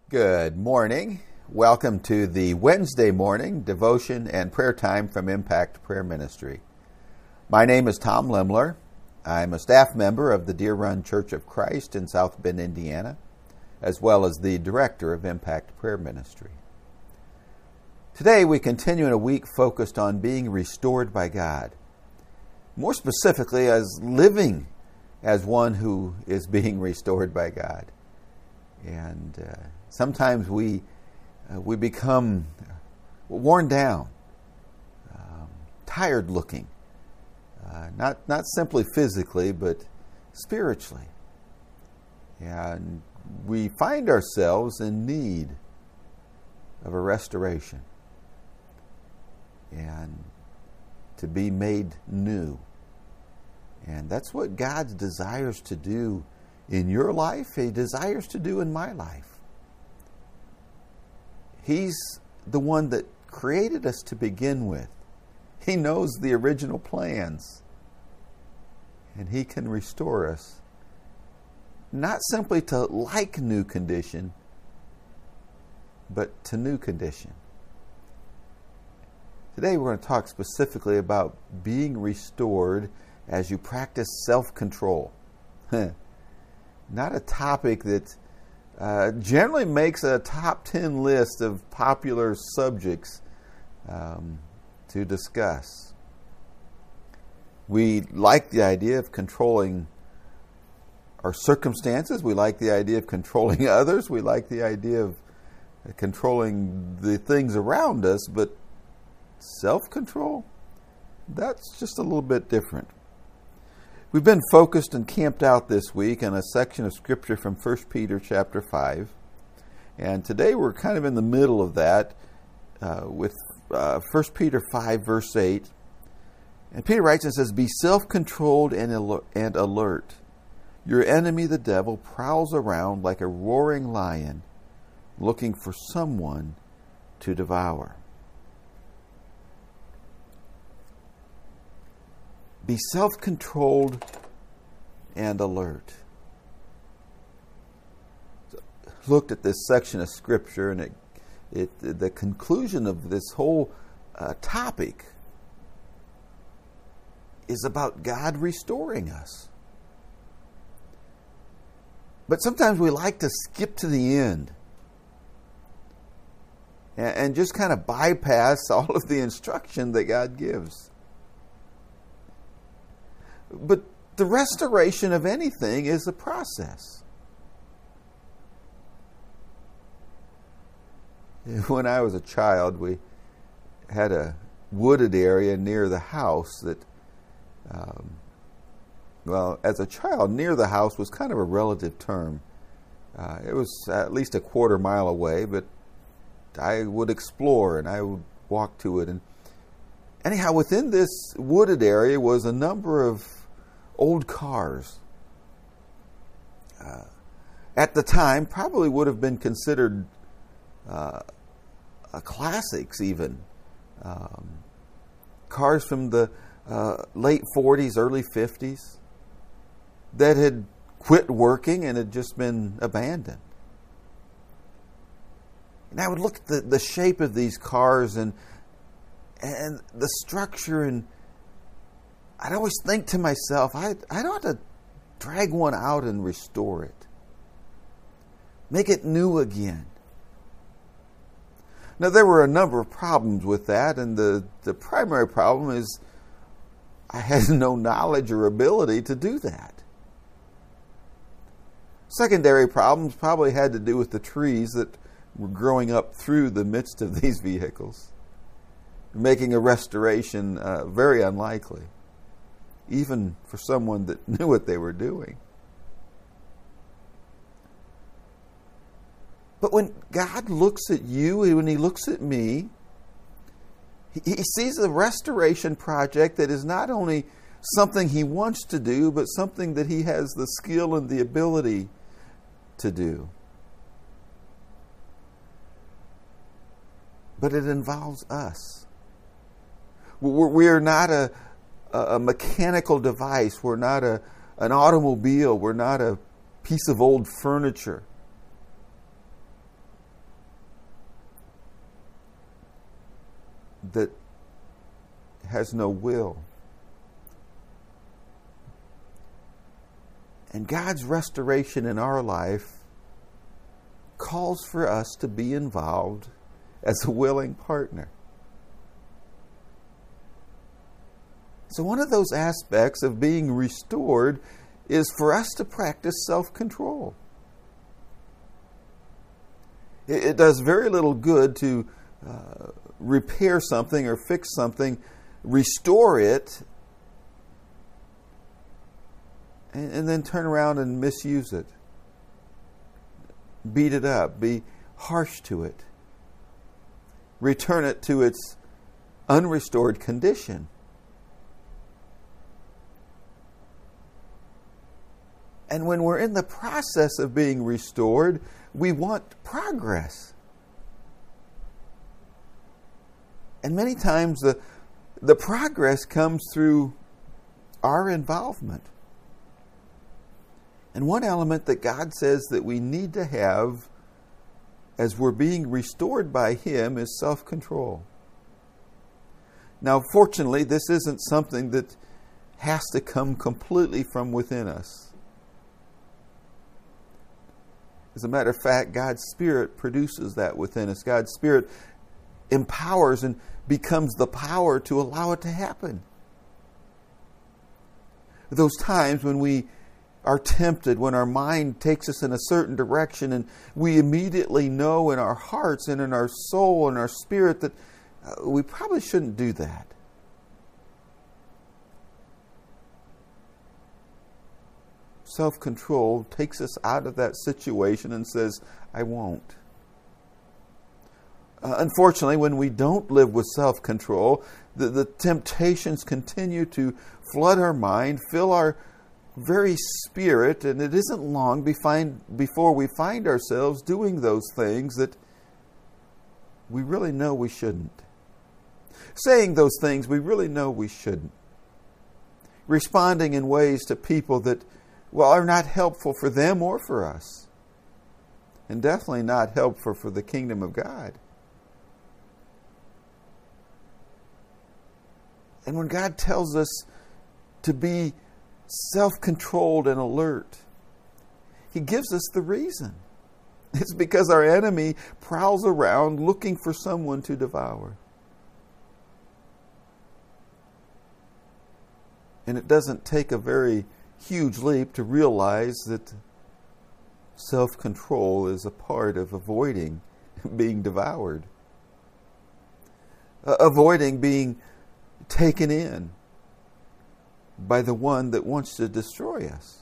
Good morning. Welcome to the Wednesday morning devotion and prayer time from Impact Prayer Ministry. My name is Tom Limler. I'm a staff member of the Deer Run Church of Christ in South Bend, Indiana, as well as the director of Impact Prayer Ministry. Today we continue in a week focused on being restored by God. More specifically, as living as one who is being restored by God. And sometimes we become worn down, tired looking, not simply physically, but spiritually. And we find ourselves in need of a restoration and to be made new. And that's what God desires to do in your life. He desires to do in my life. He's the one that created us to begin with. He knows the original plans. And He can restore us, not simply to like new condition, but to new condition. Today we're going to talk specifically about being restored as you practice self-control. Not a topic that generally makes a top 10 list of popular subjects to discuss. We like the idea of controlling our circumstances. We like the idea of controlling others. We like the idea of controlling the things around us. But self-control, that's just a little bit different. We've been focused and camped out this week on a section of Scripture from 1 Peter chapter 5. And today we're kind of in the middle of that with 1 Peter 5 verse 8. And Peter writes and says, "Be self-controlled and alert. Your enemy, the devil, prowls around like a roaring lion, looking for someone to devour." Be self-controlled and alert. Looked at this section of Scripture, and the conclusion of this whole topic is about God restoring us. But sometimes we like to skip to the end and just kind of bypass all of the instruction that God gives. But the restoration of anything is a process. When I was a child, we had a wooded area near the house that, as a child, near the house was kind of a relative term. It was at least a quarter mile away, but I would explore and I would walk to it. And anyhow, within this wooded area was a number of old cars. At the time, probably would have been considered classics even. Cars from the late 40s, early 50s that had quit working and had just been abandoned. And I would look at the shape of these cars and the structure, and I'd always think to myself, I'd ought to drag one out and restore it. Make it new again. Now, there were a number of problems with that, and the primary problem is I had no knowledge or ability to do that. Secondary problems probably had to do with the trees that were growing up through the midst of these vehicles, making a restoration very unlikely, even for someone that knew what they were doing. But when God looks at you, when He looks at me, He sees a restoration project that is not only something He wants to do, but something that He has the skill and the ability to do. But it involves us. We're not a mechanical device. We're not an automobile. We're not a piece of old furniture. that has no will. And God's restoration in our life calls for us to be involved as a willing partner. So one of those aspects of being restored is for us to practice self-control. It does very little good to repair something or fix something, restore it, and then turn around and misuse it. Beat it up, be harsh to it. Return it to its unrestored condition. And when we're in the process of being restored, we want progress. And many times the progress comes through our involvement. And one element that God says that we need to have as we're being restored by Him is self-control. Now, fortunately, this isn't something that has to come completely from within us. As a matter of fact, God's Spirit produces that within us. God's Spirit empowers and becomes the power to allow it to happen. Those times when we are tempted, when our mind takes us in a certain direction and we immediately know in our hearts and in our soul and our spirit that we probably shouldn't do that. Self-control takes us out of that situation and says, I won't. Unfortunately, when we don't live with self-control, the temptations continue to flood our mind, fill our very spirit, and it isn't long before we find ourselves doing those things that we really know we shouldn't. Saying those things we really know we shouldn't. Responding in ways to people that, well, are not helpful for them or for us. And definitely not helpful for the kingdom of God. And when God tells us to be self-controlled and alert, He gives us the reason. It's because our enemy prowls around looking for someone to devour. And it doesn't take a very huge leap to realize that self-control is a part of avoiding being devoured. Avoiding being taken in by the one that wants to destroy us.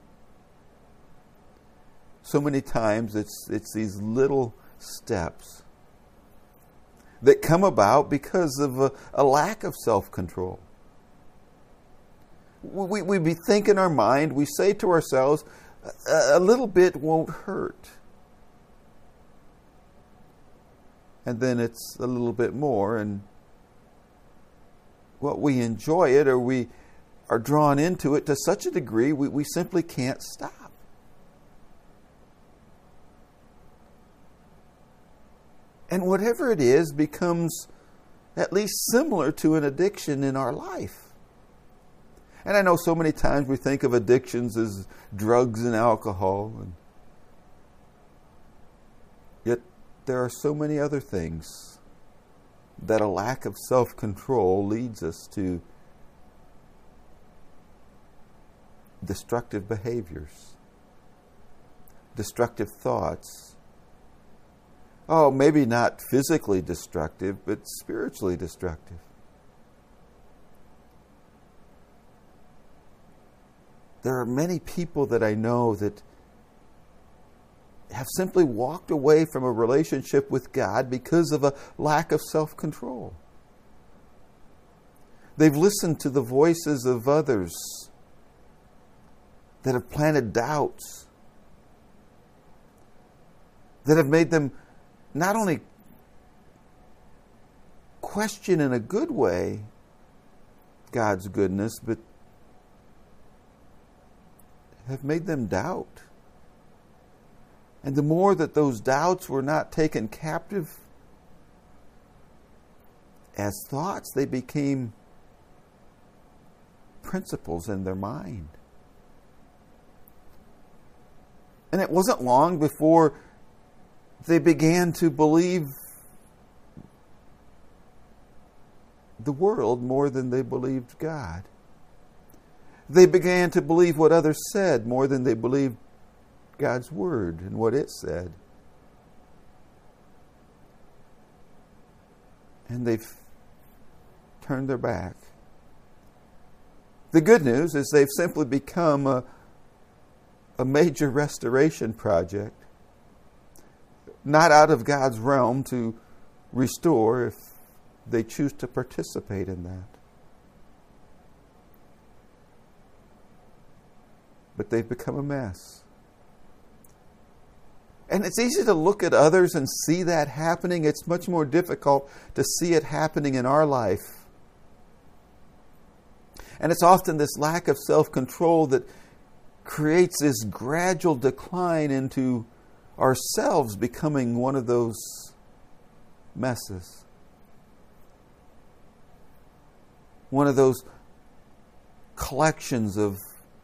So many times it's these little steps that come about because of a lack of self-control. We think in our mind, we say to ourselves, a little bit won't hurt. And then it's a little bit more, and we enjoy it, or we are drawn into it to such a degree we simply can't stop. And whatever it is becomes at least similar to an addiction in our life. And I know so many times we think of addictions as drugs and alcohol, and yet there are so many other things that a lack of self-control leads us to destructive behaviors, destructive thoughts. Oh, maybe not physically destructive, but spiritually destructive. There are many people that I know that have simply walked away from a relationship with God because of a lack of self-control. They've listened to the voices of others that have planted doubts, that have made them not only question in a good way God's goodness, but have made them doubt. And the more that those doubts were not taken captive as thoughts, they became principles in their mind. And it wasn't long before they began to believe the world more than they believed God. They began to believe what others said more than they believed God's Word and what it said. And they've turned their back. The good news is they've simply become a major restoration project, not out of God's realm to restore if they choose to participate in that. But they've become a mess. And it's easy to look at others and see that happening. It's much more difficult to see it happening in our life. And it's often this lack of self-control that creates this gradual decline into ourselves becoming one of those messes. One of those collections of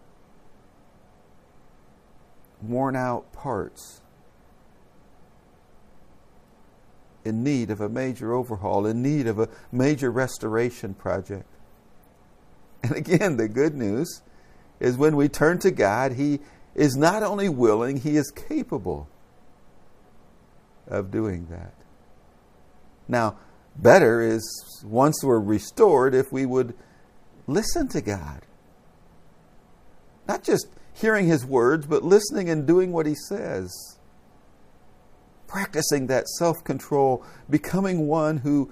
worn out parts in need of a major overhaul, in need of a major restoration project. And again, the good news is when we turn to God, He is not only willing, He is capable of doing that. Now, better is once we're restored if we would listen to God. Not just hearing His words, but listening and doing what He says. Practicing that self-control, becoming one who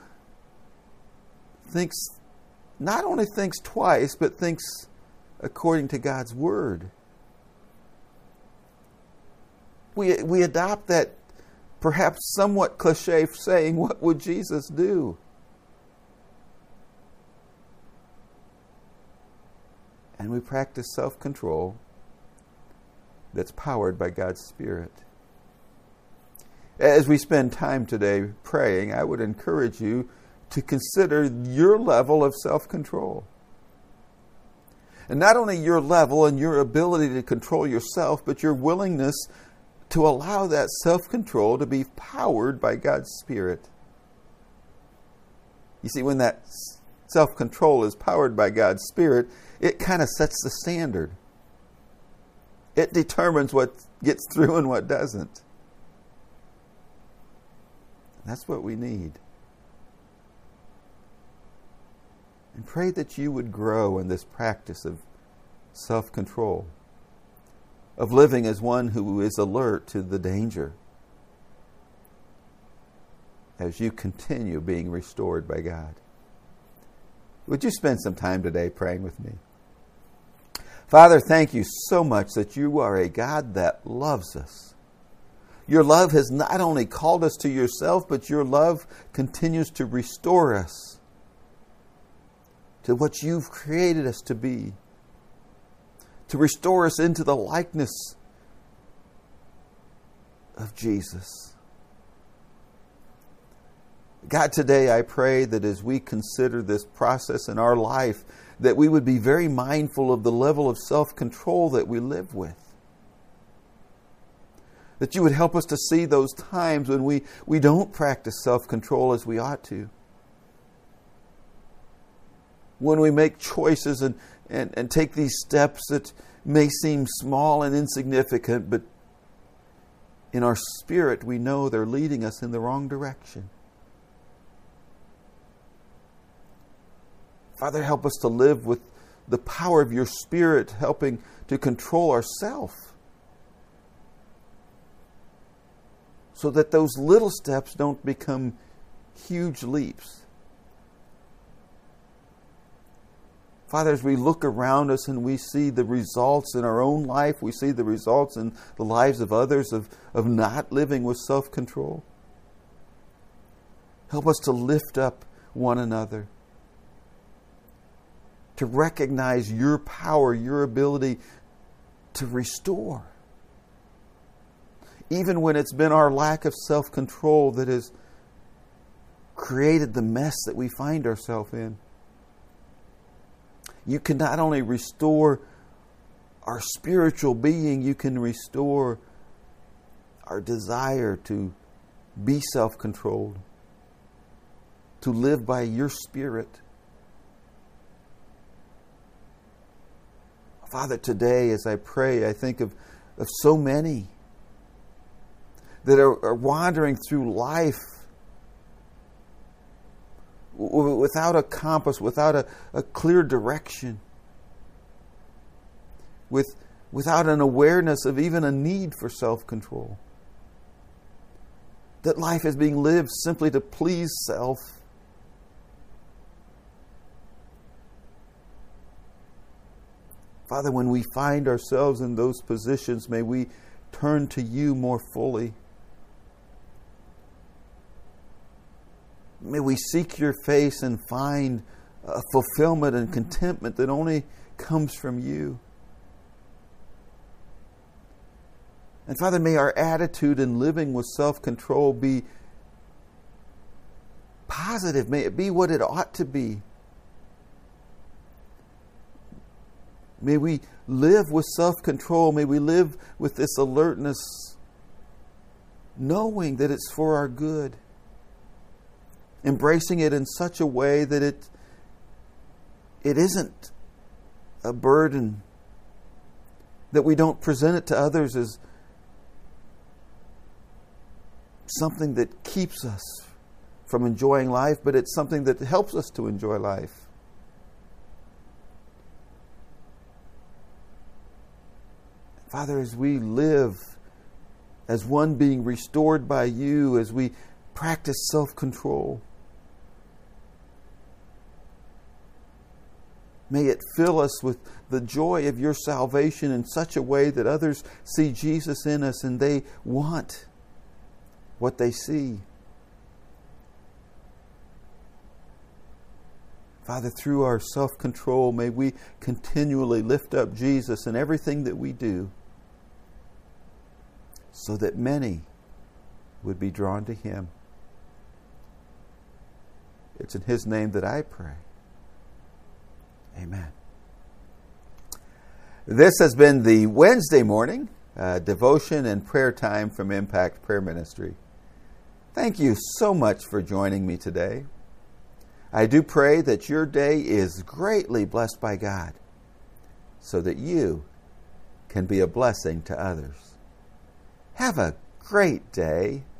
not only thinks twice, but thinks according to God's Word. We adopt that perhaps somewhat cliche saying, what would Jesus do? And we practice self-control that's powered by God's Spirit. As we spend time today praying, I would encourage you to consider your level of self-control. And not only your level and your ability to control yourself, but your willingness to allow that self-control to be powered by God's Spirit. You see, when that self-control is powered by God's Spirit, it kind of sets the standard. It determines what gets through and what doesn't. That's what we need. And pray that you would grow in this practice of self-control, of living as one who is alert to the danger as you continue being restored by God. Would you spend some time today praying with me? Father, thank you so much that you are a God that loves us. Your love has not only called us to yourself, but your love continues to restore us to what you've created us to be, to restore us into the likeness of Jesus. God, today I pray that as we consider this process in our life, that we would be very mindful of the level of self-control that we live with. That you would help us to see those times when we don't practice self-control as we ought to. When we make choices and take these steps that may seem small and insignificant, but in our spirit we know they're leading us in the wrong direction. Father, help us to live with the power of your Spirit helping to control ourselves, so that those little steps don't become huge leaps. Father, as we look around us and we see the results in our own life, we see the results in the lives of others of not living with self-control, help us to lift up one another, to recognize your power, your ability to restore. Even when it's been our lack of self-control that has created the mess that we find ourselves in. You can not only restore our spiritual being, you can restore our desire to be self-controlled, to live by your Spirit. Father, today as I pray, I think of so many that are wandering through life without a compass, without a clear direction, without an awareness of even a need for self-control. That life is being lived simply to please self. Father, when we find ourselves in those positions, may we turn to you more fully. May we seek your face and find a fulfillment and contentment that only comes from you. And Father, may our attitude in living with self-control be positive. May it be what it ought to be. May we live with self-control. May we live with this alertness, knowing that it's for our good. Embracing it in such a way that it isn't a burden, that we don't present it to others as something that keeps us from enjoying life, but it's something that helps us to enjoy life. Father, as we live as one being restored by you, as we practice self-control, may it fill us with the joy of your salvation in such a way that others see Jesus in us and they want what they see. Father, through our self-control, may we continually lift up Jesus in everything that we do, so that many would be drawn to him. It's in his name that I pray. Amen. This has been the Wednesday morning devotion and prayer time from Impact Prayer Ministry. Thank you so much for joining me today. I do pray that your day is greatly blessed by God, so that you can be a blessing to others. Have a great day.